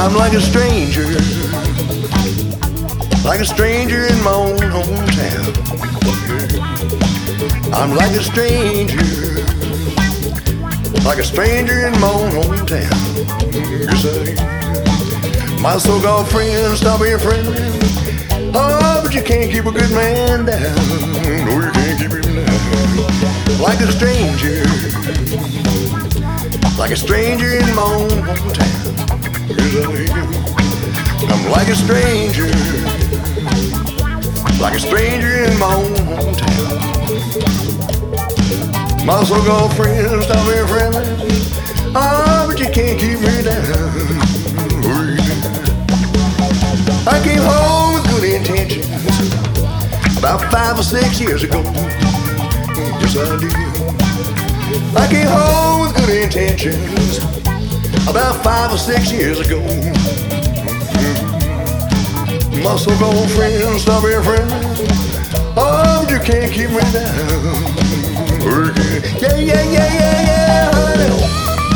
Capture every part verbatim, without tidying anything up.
I'm like a stranger, like a stranger in my own hometown. I'm like a stranger, like a stranger in my own hometown. Yes, I am. My so-called friends stop being friendly. Oh, but you can't keep a good man down. No, you can't keep him down. Like a stranger, like a stranger in my own hometown. Yes, I am. I'm like a stranger, like a stranger in my own hometown. My so-called friends stop being friendly. Ah, but you can't keep me down. I came home with good intentions about five or six years ago. Yes, I did. I came home with good intentions about five or six years ago. My so-called friends stop being friendly. Oh, but you can't keep me down. Yeah, yeah, yeah, yeah, yeah, honey.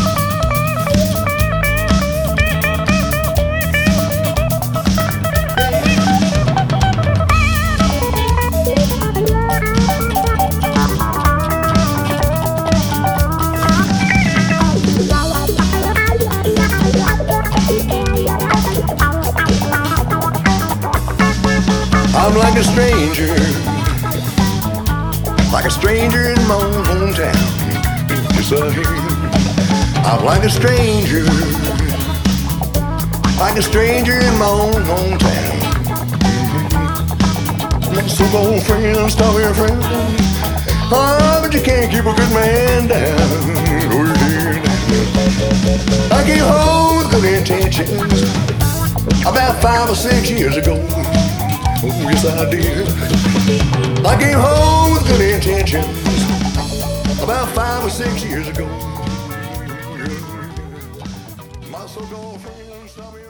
I'm like a stranger, like a stranger in my own hometown. Yes, I am. I'm like a stranger, like a stranger in my own hometown. My so-called friends stop being friends. Oh, but you can't keep a good man down. Oh, you can't. I came home with good intentions about five or six years ago. Oh, yes, I did. I came home with good intentions about five or six years ago. My so-called friends,